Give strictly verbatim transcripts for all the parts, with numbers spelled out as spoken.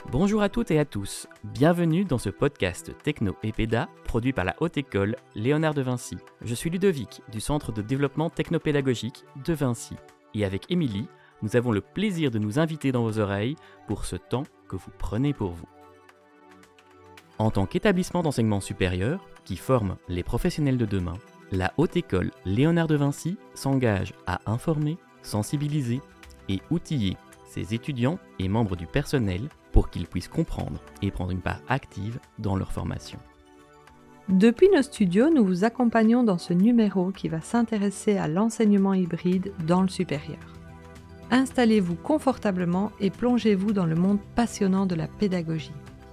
Bonjour à toutes et à tous, bienvenue dans ce podcast Techno et Péda produit par la Haute École Léonard de Vinci. Je suis Ludovic du Centre de développement technopédagogique de Vinci et avec Émilie, nous avons le plaisir de nous inviter dans vos oreilles pour ce temps que vous prenez pour vous. En tant qu'établissement d'enseignement supérieur qui forme les professionnels de demain, la Haute École Léonard de Vinci s'engage à informer, sensibiliser et outiller ses étudiants et membres du personnel pour qu'ils puissent comprendre et prendre une part active dans leur formation. Depuis nos studios, nous vous accompagnons dans ce numéro qui va s'intéresser à l'enseignement hybride dans le supérieur. Installez-vous confortablement et plongez-vous dans le monde passionnant de la pédagogie.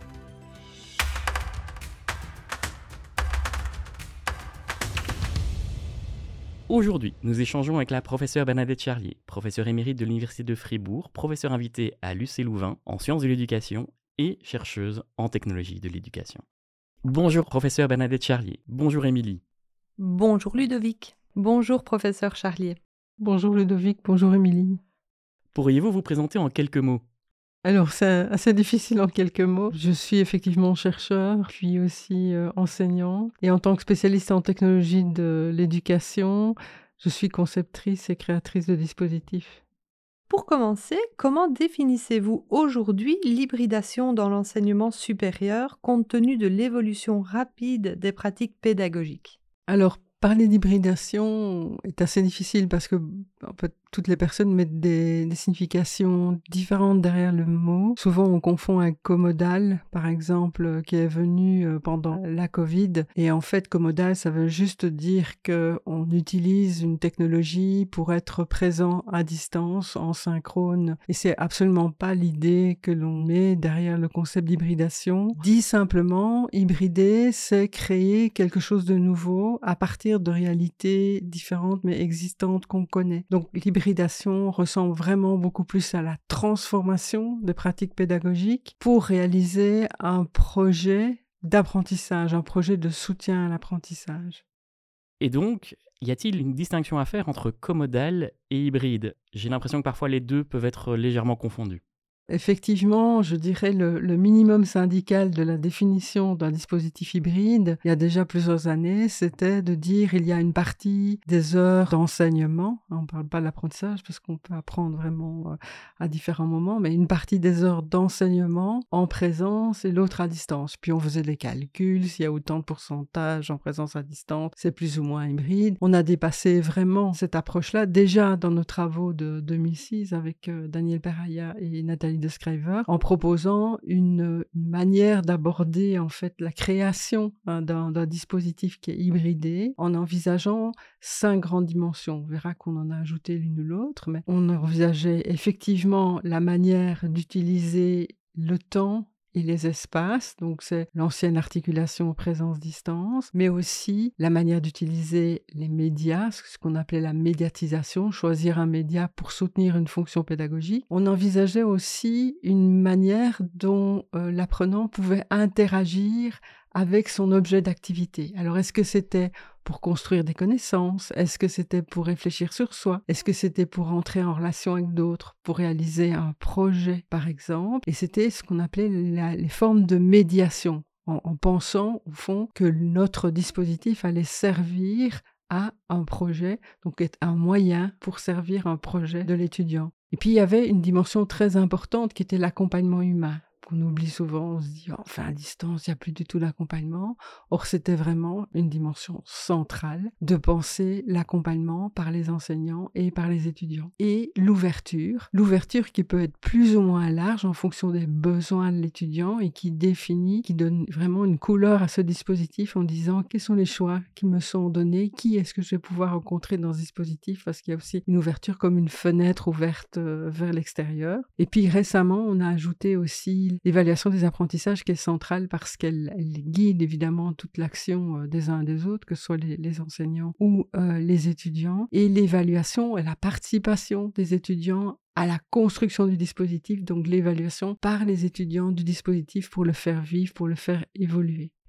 Aujourd'hui, nous échangeons avec la professeure Bernadette Charlier, professeure émérite de l'Université de Fribourg, professeure invitée à l'U C Louvain en sciences de l'éducation et chercheuse en technologie de l'éducation. Bonjour professeure Bernadette Charlier, bonjour Émilie. Bonjour Ludovic, bonjour professeur Charlier. Bonjour Ludovic, bonjour Émilie. Pourriez-vous vous présenter en quelques mots ? Alors, c'est assez difficile en quelques mots. Je suis effectivement chercheur, puis aussi euh, enseignant. Et en tant que spécialiste en technologie de l'éducation, je suis conceptrice et créatrice de dispositifs. Pour commencer, comment définissez-vous aujourd'hui l'hybridation dans l'enseignement supérieur compte tenu de l'évolution rapide des pratiques pédagogiques ? Alors, parler d'hybridation est assez difficile parce que en fait, toutes les personnes mettent des, des significations différentes derrière le mot. Souvent, on confond un comodal, par exemple, qui est venu pendant la Covid. Et en fait, comodal, ça veut juste dire qu'on utilise une technologie pour être présent à distance, en synchrone. Et c'est absolument pas l'idée que l'on met derrière le concept d'hybridation. Dit simplement, hybrider, c'est créer quelque chose de nouveau à partir de réalités différentes mais existantes qu'on connaît. Donc, l'hybridation ressemble vraiment beaucoup plus à la transformation des pratiques pédagogiques pour réaliser un projet d'apprentissage, un projet de soutien à l'apprentissage. Et donc, y a-t-il une distinction à faire entre comodal et hybride ? J'ai l'impression que parfois les deux peuvent être légèrement confondus. Effectivement, je dirais le, le minimum syndical de la définition d'un dispositif hybride, il y a déjà plusieurs années, c'était de dire il y a une partie des heures d'enseignement, on ne parle pas de l'apprentissage parce qu'on peut apprendre vraiment à différents moments, mais une partie des heures d'enseignement en présence et l'autre à distance. Puis on faisait des calculs, s'il y a autant de pourcentage en présence à distance, c'est plus ou moins hybride. On a dépassé vraiment cette approche-là déjà dans nos travaux de deux mille six avec Daniel Peraya et Nathalie de Scriver, en proposant une, une manière d'aborder en fait la création hein, d'un, d'un dispositif qui est hybridé, en envisageant cinq grandes dimensions. On verra qu'on en a ajouté l'une ou l'autre, mais on envisageait effectivement la manière d'utiliser le temps et les espaces, donc c'est l'ancienne articulation présence-distance, mais aussi la manière d'utiliser les médias, ce qu'on appelait la médiatisation, choisir un média pour soutenir une fonction pédagogique. On envisageait aussi une manière dont euh, l'apprenant pouvait interagir avec son objet d'activité. Alors, est-ce que c'était pour construire des connaissances? Est-ce que c'était pour réfléchir sur soi? Est-ce que c'était pour entrer en relation avec d'autres, pour réaliser un projet, par exemple? Et c'était ce qu'on appelait la, les formes de médiation, en, en pensant, au fond, que notre dispositif allait servir à un projet, donc être un moyen pour servir un projet de l'étudiant. Et puis, il y avait une dimension très importante qui était l'accompagnement humain. Qu'on oublie souvent, on se dit, enfin, à distance, il n'y a plus du tout d'accompagnement. Or, c'était vraiment une dimension centrale de penser l'accompagnement par les enseignants et par les étudiants. Et l'ouverture, l'ouverture qui peut être plus ou moins large en fonction des besoins de l'étudiant et qui définit, qui donne vraiment une couleur à ce dispositif en disant quels sont les choix qui me sont donnés, qui est-ce que je vais pouvoir rencontrer dans ce dispositif, parce qu'il y a aussi une ouverture comme une fenêtre ouverte euh, vers l'extérieur. Et puis récemment, on a ajouté aussi l'évaluation des apprentissages qui est centrale parce qu'elle elle guide évidemment toute l'action des uns et des autres, que ce soit les, les enseignants ou euh, les étudiants. Et l'évaluation et la participation des étudiants à la construction du dispositif, donc l'évaluation par les étudiants du dispositif pour le faire vivre, pour le faire évoluer. Et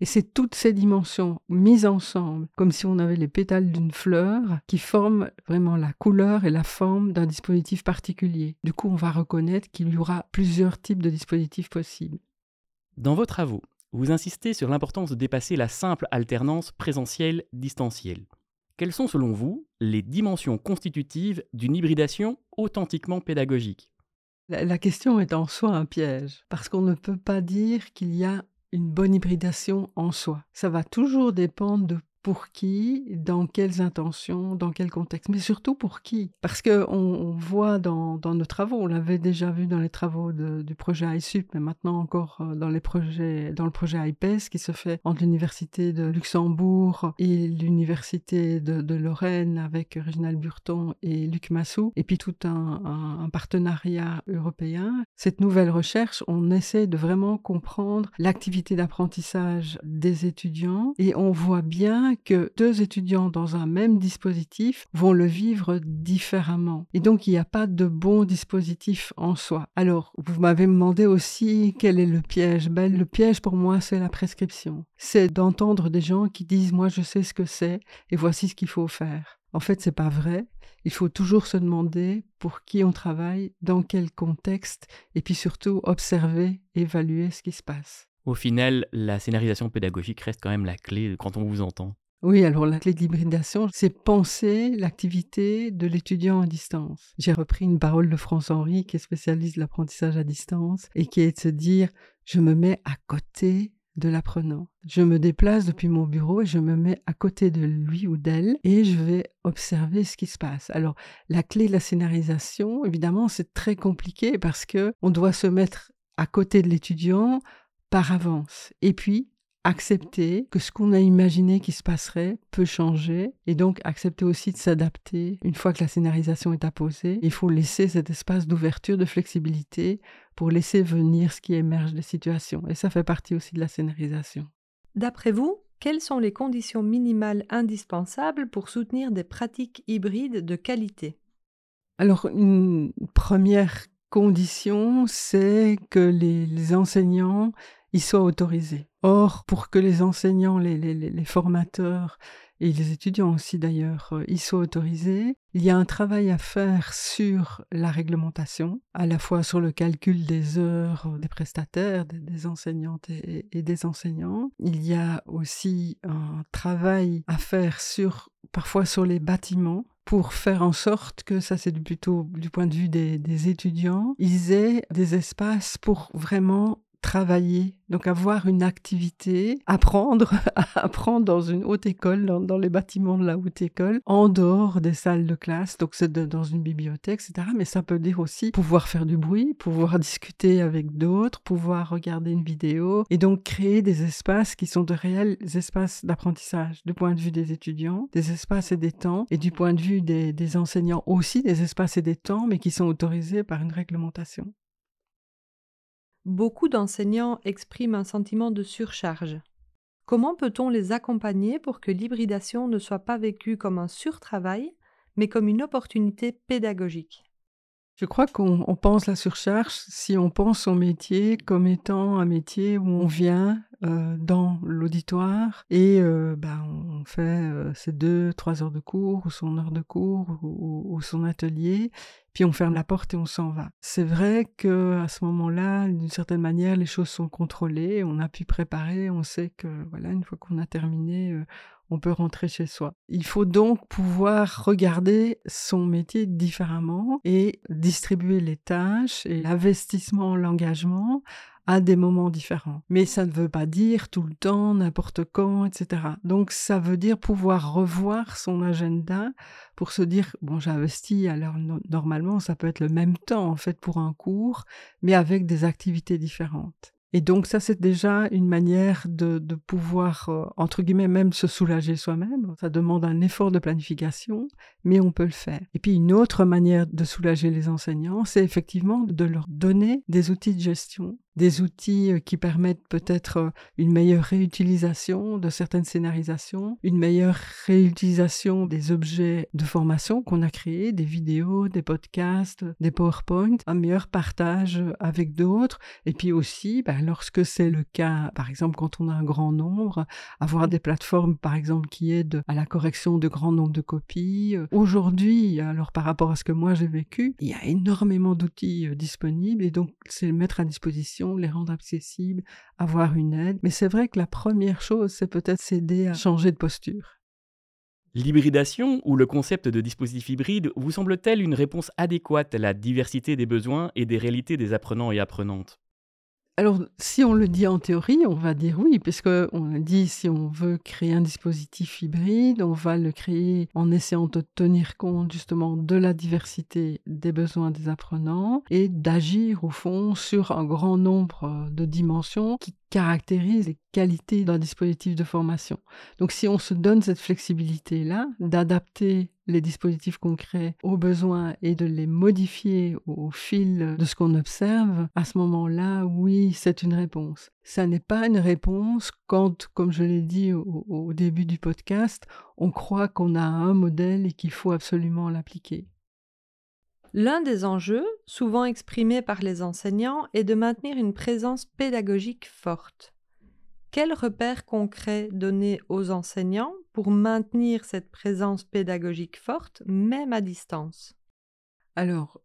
Et c'est toutes ces dimensions mises ensemble, comme si on avait les pétales d'une fleur, qui forment vraiment la couleur et la forme d'un dispositif particulier. Du coup, on va reconnaître qu'il y aura plusieurs types de dispositifs possibles. Dans vos travaux, vous insistez sur l'importance de dépasser la simple alternance présentielle-distancielle. Quelles sont, selon vous, les dimensions constitutives d'une hybridation authentiquement pédagogique ? La, la question est en soi un piège, parce qu'on ne peut pas dire qu'il y a une bonne hybridation en soi. Ça va toujours dépendre de pour qui, dans quelles intentions, dans quel contexte, mais surtout pour qui. Parce qu'on on voit dans, dans nos travaux, on l'avait déjà vu dans les travaux de, du projet iSup, mais maintenant encore dans, les projets, dans le projet iPES qui se fait entre l'Université de Luxembourg et l'Université de, de Lorraine avec Réginald Burton et Luc Massou, et puis tout un, un, un partenariat européen. Cette nouvelle recherche, on essaie de vraiment comprendre l'activité d'apprentissage des étudiants et on voit bien que deux étudiants dans un même dispositif vont le vivre différemment. Et donc, il n'y a pas de bon dispositif en soi. Alors, vous m'avez demandé aussi quel est le piège. Ben, le piège, pour moi, c'est la prescription. C'est d'entendre des gens qui disent « moi, je sais ce que c'est et voici ce qu'il faut faire ». En fait, c'est pas vrai. Il faut toujours se demander pour qui on travaille, dans quel contexte, et puis surtout observer, évaluer ce qui se passe. Au final, la scénarisation pédagogique reste quand même la clé quand on vous entend. Oui, alors la clé de l'hybridation, c'est penser l'activité de l'étudiant à distance. J'ai repris une parole de François Henry, qui est spécialiste de l'apprentissage à distance, et qui est de se dire « je me mets à côté de l'apprenant. Je me déplace depuis mon bureau et je me mets à côté de lui ou d'elle et je vais observer ce qui se passe. » Alors, la clé de la scénarisation, évidemment, c'est très compliqué parce qu'on doit se mettre à côté de l'étudiant par avance. Et puis, accepter que ce qu'on a imaginé qui se passerait peut changer et donc accepter aussi de s'adapter. Une fois que la scénarisation est apposée, il faut laisser cet espace d'ouverture, de flexibilité pour laisser venir ce qui émerge des situations. Et ça fait partie aussi de la scénarisation. D'après vous, quelles sont les conditions minimales indispensables pour soutenir des pratiques hybrides de qualité ? Alors, une première condition, c'est que les, les enseignants ils soient autorisés. Or, pour que les enseignants, les, les, les formateurs et les étudiants aussi d'ailleurs, euh, ils soient autorisés, il y a un travail à faire sur la réglementation, à la fois sur le calcul des heures des prestataires, des, des enseignantes et, et des enseignants. Il y a aussi un travail à faire sur, parfois sur les bâtiments, pour faire en sorte que, ça c'est plutôt du point de vue des, des étudiants, ils aient des espaces pour vraiment travailler, donc avoir une activité, apprendre, apprendre dans une haute école, dans, dans les bâtiments de la haute école, en dehors des salles de classe, donc c'est de, dans une bibliothèque, et cetera. Mais ça peut dire aussi pouvoir faire du bruit, pouvoir discuter avec d'autres, pouvoir regarder une vidéo, et donc créer des espaces qui sont de réels espaces d'apprentissage, du point de vue des étudiants, des espaces et des temps, et du point de vue des, des enseignants aussi, des espaces et des temps, mais qui sont autorisés par une réglementation. Beaucoup d'enseignants expriment un sentiment de surcharge. Comment peut-on les accompagner pour que l'hybridation ne soit pas vécue comme un surtravail, mais comme une opportunité pédagogique ? Je crois qu'on on pense la surcharge si on pense son métier comme étant un métier où on vient euh, dans l'auditoire et euh, bah, on fait euh, ses deux, trois heures de cours ou son heure de cours ou, ou, ou son atelier, puis on ferme la porte et on s'en va. C'est vrai qu'à ce moment-là, d'une certaine manière, les choses sont contrôlées, on a pu préparer, on sait que voilà, une fois qu'on a terminé, euh, on peut rentrer chez soi. Il faut donc pouvoir regarder son métier différemment et distribuer les tâches et l'investissement, l'engagement à des moments différents. Mais ça ne veut pas dire tout le temps, n'importe quand, et cetera. Donc ça veut dire pouvoir revoir son agenda pour se dire, bon, j'investis, alors no- normalement ça peut être le même temps en fait pour un cours, mais avec des activités différentes. Et donc ça, c'est déjà une manière de, de pouvoir, euh, entre guillemets, même se soulager soi-même. Ça demande un effort de planification, mais on peut le faire. Et puis une autre manière de soulager les enseignants, c'est effectivement de leur donner des outils de gestion des outils qui permettent peut-être une meilleure réutilisation de certaines scénarisations, une meilleure réutilisation des objets de formation qu'on a créés, des vidéos, des podcasts, des PowerPoint, un meilleur partage avec d'autres, et puis aussi, ben, lorsque c'est le cas, par exemple quand on a un grand nombre, avoir des plateformes par exemple qui aident à la correction de grand nombre de copies. Aujourd'hui, alors par rapport à ce que moi j'ai vécu, il y a énormément d'outils disponibles, et donc c'est le mettre à disposition, les rendre accessibles, avoir une aide. Mais c'est vrai que la première chose, c'est peut-être s'aider à changer de posture. L'hybridation ou le concept de dispositif hybride vous semble-t-elle une réponse adéquate à la diversité des besoins et des réalités des apprenants et apprenantes ? Alors, si on le dit en théorie, on va dire oui, puisqu'on a dit si on veut créer un dispositif hybride, on va le créer en essayant de tenir compte justement de la diversité des besoins des apprenants et d'agir au fond sur un grand nombre de dimensions qui caractérisent les qualités d'un dispositif de formation. Donc si on se donne cette flexibilité-là, d'adapter les dispositifs concrets aux besoins et de les modifier au fil de ce qu'on observe, à ce moment-là, oui, c'est une réponse. Ça n'est pas une réponse quand, comme je l'ai dit au, au début du podcast, on croit qu'on a un modèle et qu'il faut absolument l'appliquer. L'un des enjeux, souvent exprimés par les enseignants, est de maintenir une présence pédagogique forte. Quels repères concrets donner aux enseignants pour maintenir cette présence pédagogique forte, même à distance ? Alors,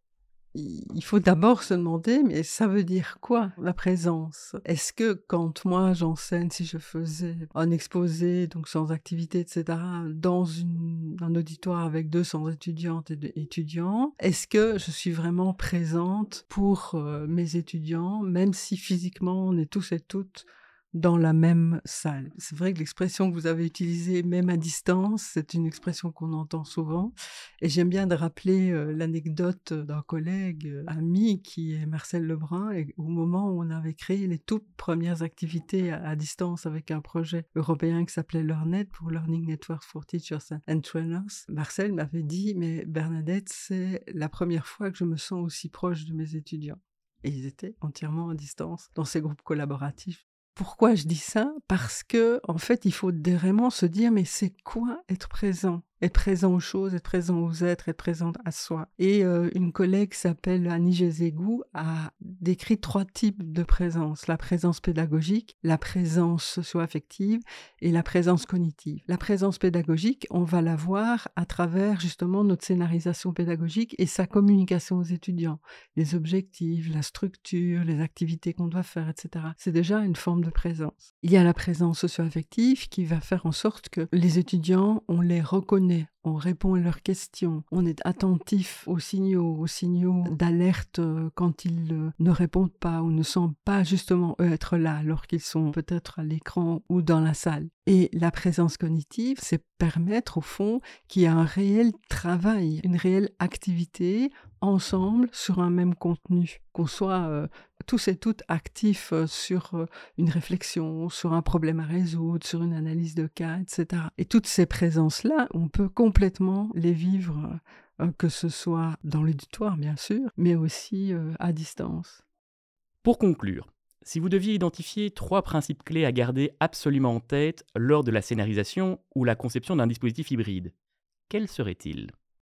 il faut d'abord se demander, mais ça veut dire quoi, la présence ? Est-ce que quand moi j'enseigne, si je faisais un exposé, donc sans activité, et cetera, dans une, un auditoire avec deux cents étudiantes et étudiants, est-ce que je suis vraiment présente pour euh, mes étudiants, même si physiquement on est tous et toutes dans la même salle. C'est vrai que l'expression que vous avez utilisée, même à distance, c'est une expression qu'on entend souvent. Et j'aime bien de rappeler euh, l'anecdote d'un collègue, euh, ami, qui est Marcel Lebrun, et au moment où on avait créé les toutes premières activités à, à distance avec un projet européen qui s'appelait LearnNet, pour Learning Network for Teachers and Trainers, Marcel m'avait dit « Mais Bernadette, c'est la première fois que je me sens aussi proche de mes étudiants. » Et ils étaient entièrement à distance dans ces groupes collaboratifs. Pourquoi je dis ça ? Parce que, en fait, il faut vraiment se dire, mais c'est quoi être présent ? Être présent aux choses, être présent aux êtres, être présent à soi. Et euh, une collègue qui s'appelle Annie Gézégou a décrit trois types de présence. La présence pédagogique, la présence socio-affective et la présence cognitive. La présence pédagogique, on va la voir à travers justement notre scénarisation pédagogique et sa communication aux étudiants. Les objectifs, la structure, les activités qu'on doit faire, et cetera. C'est déjà une forme de présence. Il y a la présence socio-affective qui va faire en sorte que les étudiants, on les reconnaît, on répond à leurs questions, on est attentif aux signaux, aux signaux d'alerte quand ils ne répondent pas ou ne semblent pas justement eux être là alors qu'ils sont peut-être à l'écran ou dans la salle. Et la présence cognitive, c'est permettre au fond qu'il y ait un réel travail, une réelle activité ensemble sur un même contenu, qu'on soit euh, tous et toutes actifs euh, sur euh, une réflexion, sur un problème à résoudre, sur une analyse de cas, et cetera. Et toutes ces présences-là, on peut complètement les vivre, euh, que ce soit dans l'auditoire bien sûr, mais aussi euh, à distance. Pour conclure, si vous deviez identifier trois principes clés à garder absolument en tête lors de la scénarisation ou la conception d'un dispositif hybride, quels seraient-ils ?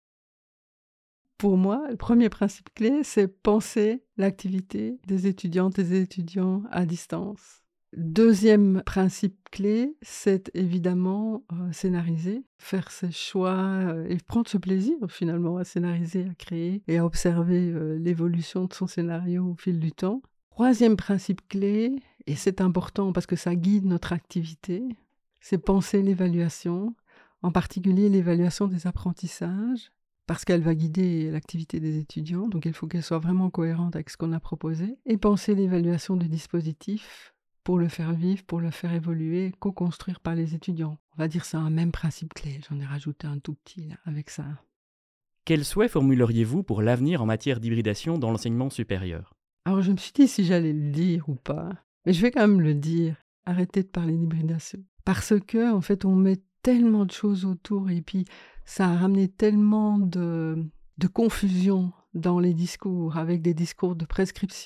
Pour moi, le premier principe clé, c'est penser l'activité des étudiantes et des étudiants à distance. Deuxième principe clé, c'est évidemment euh, scénariser, faire ses choix euh, et prendre ce plaisir finalement à scénariser, à créer et à observer euh, l'évolution de son scénario au fil du temps. Troisième principe clé, et c'est important parce que ça guide notre activité, c'est penser l'évaluation, en particulier l'évaluation des apprentissages, parce qu'elle va guider l'activité des étudiants, donc il faut qu'elle soit vraiment cohérente avec ce qu'on a proposé, et penser l'évaluation du dispositif pour le faire vivre, pour le faire évoluer, co-construire par les étudiants. On va dire c'est un même principe clé, j'en ai rajouté un tout petit là, avec ça. Quels souhaits formuleriez-vous pour l'avenir en matière d'hybridation dans l'enseignement supérieur ? Alors je me suis dit si j'allais le dire ou pas, mais je vais quand même le dire, arrêtez de parler d'hybridation. Parce que, en fait, on met tellement de choses autour et puis ça a ramené tellement de, de confusion dans les discours, avec des discours de prescription,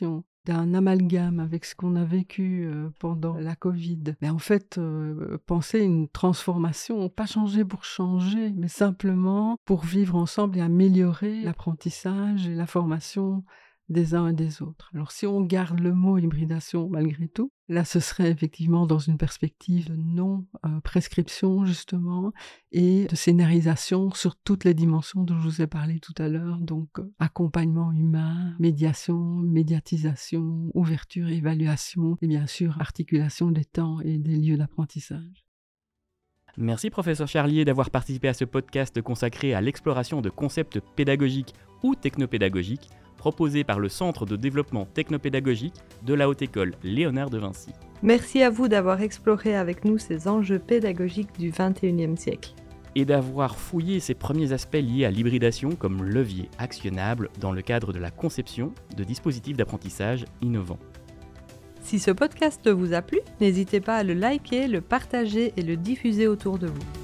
d'un amalgame avec ce qu'on a vécu euh, pendant la Covid. Mais en fait, euh, penser une transformation, pas changer pour changer, mais simplement pour vivre ensemble et améliorer l'apprentissage et la formation des uns et des autres. Alors si on garde le mot hybridation malgré tout, là ce serait effectivement dans une perspective de non-prescription euh, justement et de scénarisation sur toutes les dimensions dont je vous ai parlé tout à l'heure, donc euh, accompagnement humain, médiation, médiatisation, ouverture, évaluation et bien sûr articulation des temps et des lieux d'apprentissage. Merci professeur Charlier d'avoir participé à ce podcast consacré à l'exploration de concepts pédagogiques ou technopédagogiques proposé par le Centre de développement technopédagogique de la Haute École Léonard de Vinci. Merci à vous d'avoir exploré avec nous ces enjeux pédagogiques du vingt et unième siècle. Et d'avoir fouillé ces premiers aspects liés à l'hybridation comme levier actionnable dans le cadre de la conception de dispositifs d'apprentissage innovants. Si ce podcast vous a plu, n'hésitez pas à le liker, le partager et le diffuser autour de vous.